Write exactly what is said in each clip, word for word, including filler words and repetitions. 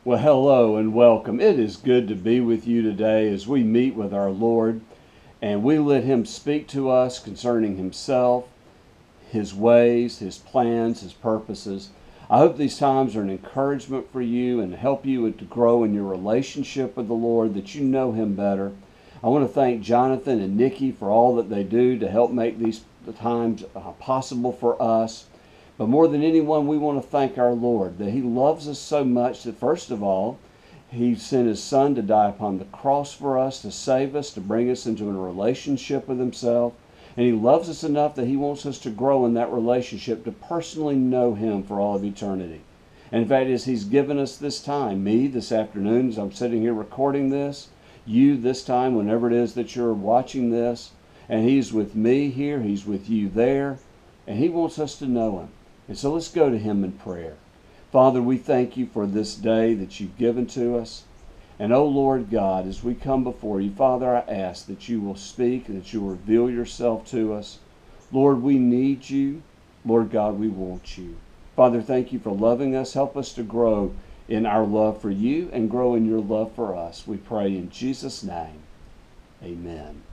Well, hello and welcome. It is good to be with you today as we meet with our Lord and we let Him speak to us concerning Himself, His ways, His plans, His purposes. I hope these times are an encouragement for you and help you to grow in your relationship with the Lord, that you know Him better. I want to thank Jonathan and Nikki for all that they do to help make these times uh, possible for us. But more than anyone, we want to thank our Lord that He loves us so much that, first of all, He sent His Son to die upon the cross for us, to save us, to bring us into a relationship with Himself. And He loves us enough that He wants us to grow in that relationship, to personally know Him for all of eternity. And in fact, as He's given us this time, me this afternoon as I'm sitting here recording this, you this time, whenever it is that you're watching this, and He's with me here, He's with you there, and He wants us to know Him. And so let's go to Him in prayer. Father, we thank You for this day that You've given to us. And oh Lord God, as we come before You, Father, I ask that You will speak, that You will reveal Yourself to us. Lord, we need You. Lord God, we want You. Father, thank You for loving us. Help us to grow in our love for You and grow in Your love for us. We pray in Jesus' name. Amen.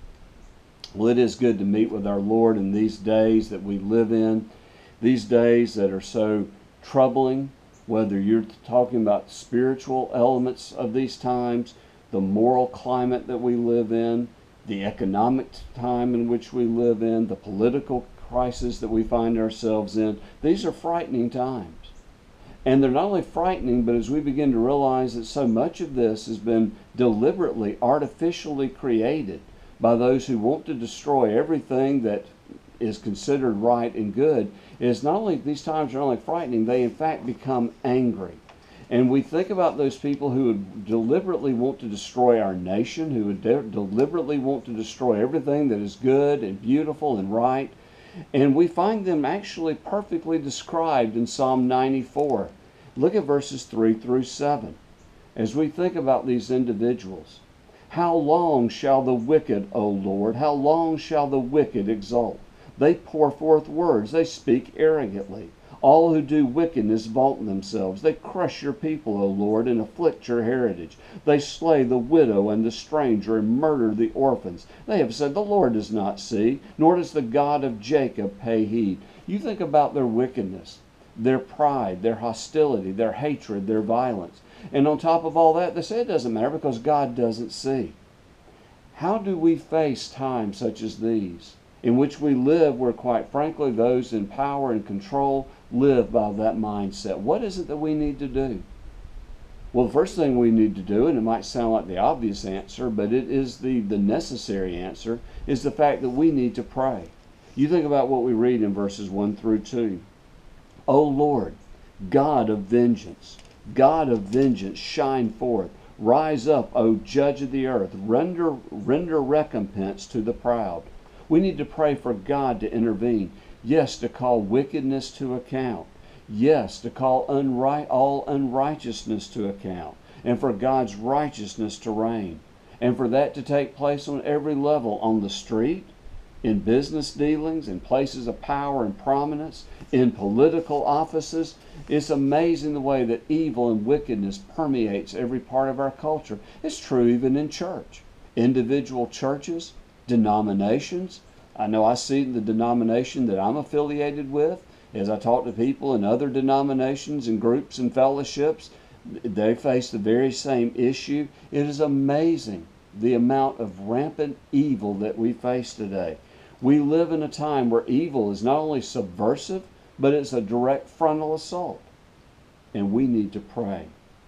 Well, it is good to meet with our Lord in these days that we live in. These days that are so troubling, whether you're talking about spiritual elements of these times, the moral climate that we live in, the economic time in which we live in, the political crisis that we find ourselves in, these are frightening times. And they're not only frightening, but as we begin to realize that so much of this has been deliberately, artificially created by those who want to destroy everything that is considered right and good, is not only these times are not only frightening, they in fact become angry. And we think about those people who would deliberately want to destroy our nation, who would de- deliberately want to destroy everything that is good and beautiful and right. And we find them actually perfectly described in Psalm ninety-four. Look at verses three through seven. As we think about these individuals, how long shall the wicked, O Lord, how long shall the wicked exult? They pour forth words. They speak arrogantly. All who do wickedness vaunt themselves. They crush Your people, O Lord, and afflict Your heritage. They slay the widow and the stranger and murder the orphans. They have said, the Lord does not see, nor does the God of Jacob pay heed. You think about their wickedness, their pride, their hostility, their hatred, their violence. And on top of all that, they say it doesn't matter because God doesn't see. How do we face times such as these, in which we live where, quite frankly, those in power and control live by that mindset? What is it that we need to do? Well, the first thing we need to do, and it might sound like the obvious answer, but it is the, the necessary answer, is the fact that we need to pray. You think about what we read in verses one through two. O Lord, God of vengeance, God of vengeance, shine forth. Rise up, O judge of the earth. Render, render recompense to the proud. We need to pray for God to intervene. Yes, to call wickedness to account. Yes, to call unright, all unrighteousness to account. And for God's righteousness to reign. And for that to take place on every level, on the street, in business dealings, in places of power and prominence, in political offices. It's amazing the way that evil and wickedness permeates every part of our culture. It's true even in church. Individual churches, denominations. I know I see the denomination that I'm affiliated with. As I talk to people in other denominations and groups and fellowships, they face the very same issue. It is amazing the amount of rampant evil that we face today. We live in a time where evil is not only subversive, but it's a direct frontal assault. And we need to pray.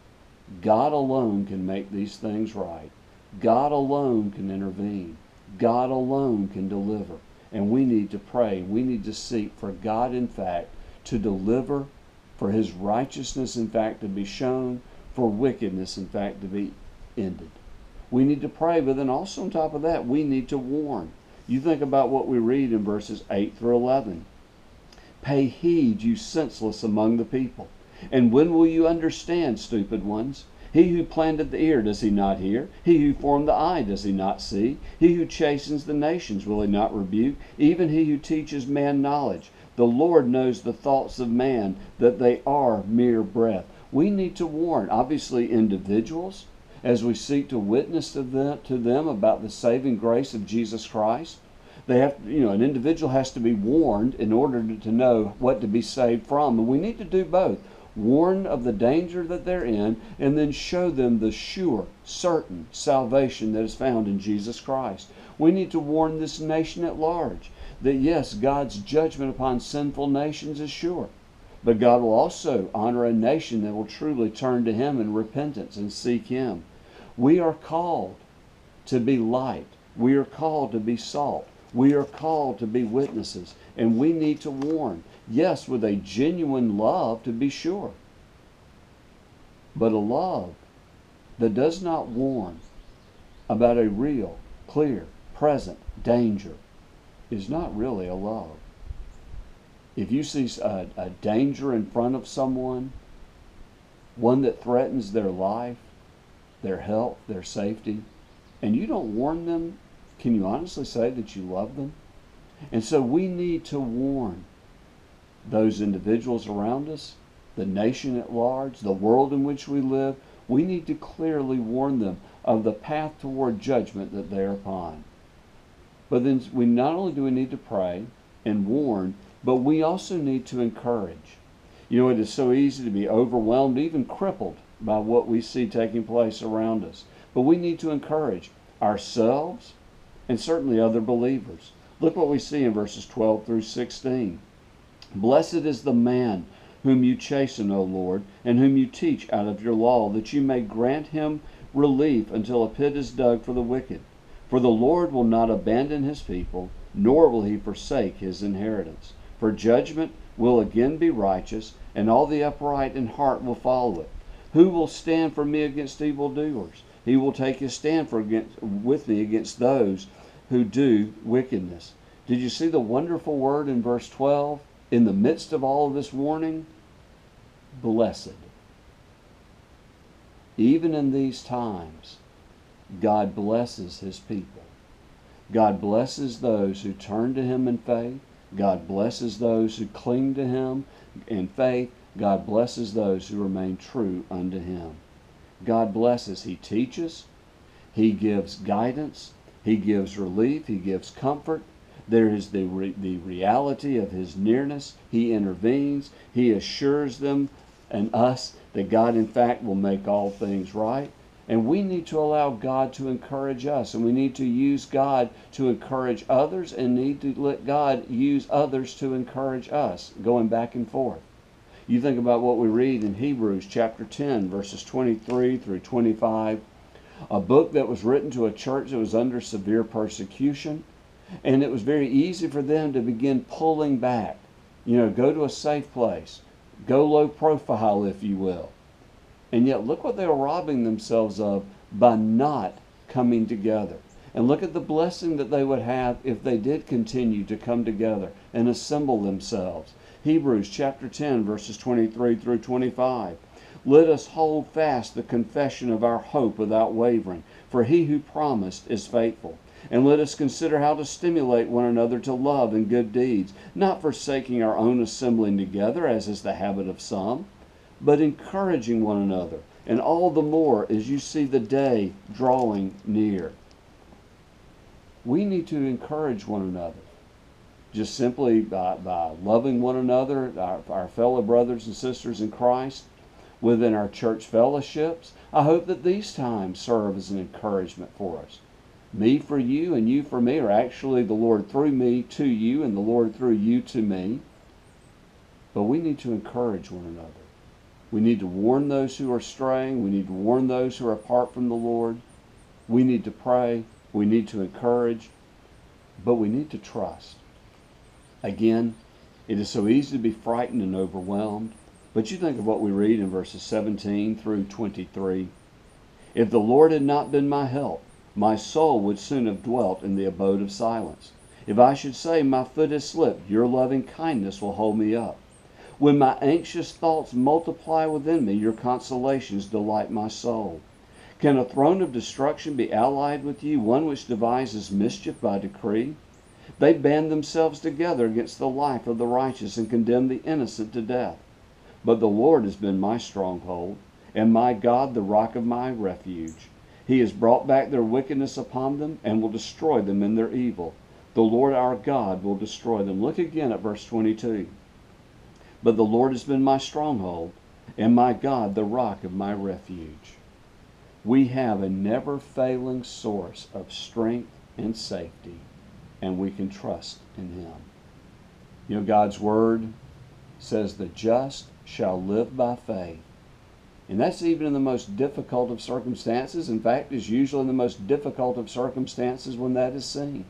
God alone can make these things right. God alone can intervene. God alone can deliver. And we need to pray. We need to seek for God, in fact, to deliver, for His righteousness, in fact, to be shown, for wickedness, in fact, to be ended. We need to pray, but then also on top of that, we need to warn. You think about what we read in verses eight through eleven. Pay heed, you senseless among the people. And when will you understand, stupid ones? He who planted the ear, does he not hear? He who formed the eye, does he not see? He who chastens the nations, will he not rebuke? Even he who teaches man knowledge. The Lord knows the thoughts of man, that they are mere breath. We need to warn, obviously, individuals as we seek to witness to them, to them about the saving grace of Jesus Christ. They have, you know, an individual has to be warned in order to, to know what to be saved from. And we need to do both. Warn of the danger that they're in, and then show them the sure, certain salvation that is found in Jesus Christ. We need to warn this nation at large that yes, God's judgment upon sinful nations is sure. But God will also honor a nation that will truly turn to Him in repentance and seek Him. We are called to be light. We are called to be salt. We are called to be witnesses. And we need to warn. Yes, with a genuine love, to be sure. But a love that does not warn about a real, clear, present danger is not really a love. If you see a, a danger in front of someone, one that threatens their life, their health, their safety, and you don't warn them, can you honestly say that you love them? And so we need to warn those individuals around us, the nation at large, the world in which we live. We need to clearly warn them of the path toward judgment that they are upon. But then we not only do we need to pray and warn, but we also need to encourage. You know, it is so easy to be overwhelmed, even crippled by what we see taking place around us. But we need to encourage ourselves and certainly other believers. Look what we see in verses twelve through sixteen. Blessed is the man whom you chasten, O Lord, and whom you teach out of your law, that you may grant him relief until a pit is dug for the wicked. For the Lord will not abandon his people, nor will he forsake his inheritance. For judgment will again be righteous, and all the upright in heart will follow it. Who will stand for me against evildoers? He will take his stand for against, with me against those who do wickedness. Did you see the wonderful word in verse twelve? In the midst of all of this warning, blessed. Even in these times, God blesses His people. God blesses those who turn to Him in faith. God blesses those who cling to Him in faith. God blesses those who remain true unto Him. God blesses. He teaches. He gives guidance. He gives relief. He gives comfort. There is the, re- the reality of His nearness. He intervenes. He assures them and us that God, in fact, will make all things right. And we need to allow God to encourage us. And we need to use God to encourage others and need to let God use others to encourage us, going back and forth. You think about what we read in Hebrews chapter ten, verses twenty-three through twenty-five. A book that was written to a church that was under severe persecution. And it was very easy for them to begin pulling back. You know, go to a safe place. Go low profile, if you will. And yet look what they were robbing themselves of by not coming together. And look at the blessing that they would have if they did continue to come together and assemble themselves. Hebrews chapter ten, verses twenty-three through twenty-five. Let us hold fast the confession of our hope without wavering, for He who promised is faithful. And let us consider how to stimulate one another to love and good deeds, not forsaking our own assembling together, as is the habit of some, but encouraging one another, and all the more as you see the day drawing near. We need to encourage one another, just simply by, by loving one another, our, our fellow brothers and sisters in Christ, within our church fellowships. I hope that these times serve as an encouragement for us. Me for you and you for me, or actually the Lord through me to you and the Lord through you to me. But we need to encourage one another. We need to warn those who are straying. We need to warn those who are apart from the Lord. We need to pray. We need to encourage. But we need to trust. Again, it is so easy to be frightened and overwhelmed. But you think of what we read in verses seventeen through twenty-three. If the Lord had not been my help, my soul would soon have dwelt in the abode of silence. If I should say, my foot has slipped, your loving kindness will hold me up. When my anxious thoughts multiply within me, your consolations delight my soul. Can a throne of destruction be allied with you, one which devises mischief by decree? They band themselves together against the life of the righteous and condemn the innocent to death. But the Lord has been my stronghold, and my God the rock of my refuge. He has brought back their wickedness upon them, and will destroy them in their evil. The Lord our God will destroy them. Look again at verse twenty-two. But the Lord has been my stronghold, and my God the rock of my refuge. We have a never-failing source of strength and safety, and we can trust in Him. You know, God's Word says the just shall live by faith. And that's even in the most difficult of circumstances. In fact, it's usually in the most difficult of circumstances when that is seen.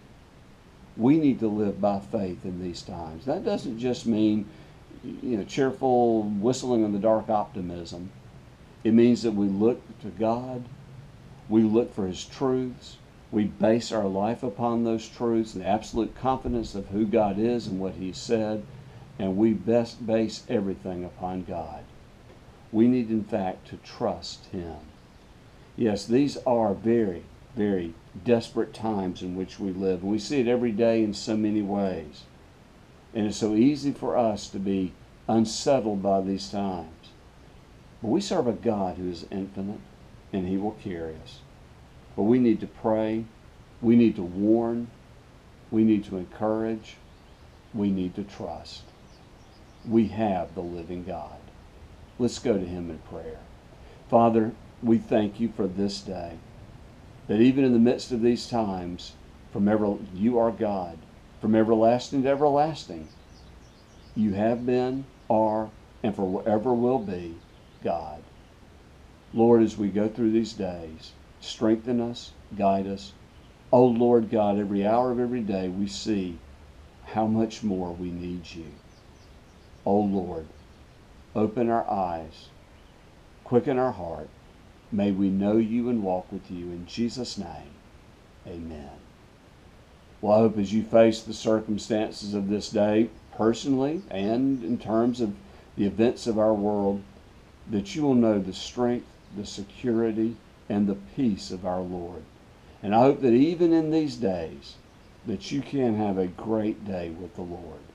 We need to live by faith in these times. That doesn't just mean, you know, cheerful whistling in the dark optimism. It means that we look to God, we look for His truths, we base our life upon those truths and the absolute confidence of who God is and what He said, and we best base everything upon God. We need, in fact, to trust Him. Yes, these are very, very desperate times in which we live, and we see it every day in so many ways. And it's so easy for us to be unsettled by these times. But we serve a God who is infinite, and He will carry us. But we need to pray, we need to warn, we need to encourage, we need to trust. We have the living God. Let's go to Him in prayer. Father, we thank You for this day, that even in the midst of these times, from ever, You are God, from everlasting to everlasting. You have been, are, and forever will be God. Lord, as we go through these days, strengthen us, guide us. Oh Lord God, every hour of every day we see how much more we need You. Oh Lord, open our eyes, quicken our heart. May we know You and walk with You. In Jesus' name, amen. Well, I hope as you face the circumstances of this day, personally and in terms of the events of our world, that you will know the strength, the security, and the peace of our Lord. And I hope that even in these days, that you can have a great day with the Lord.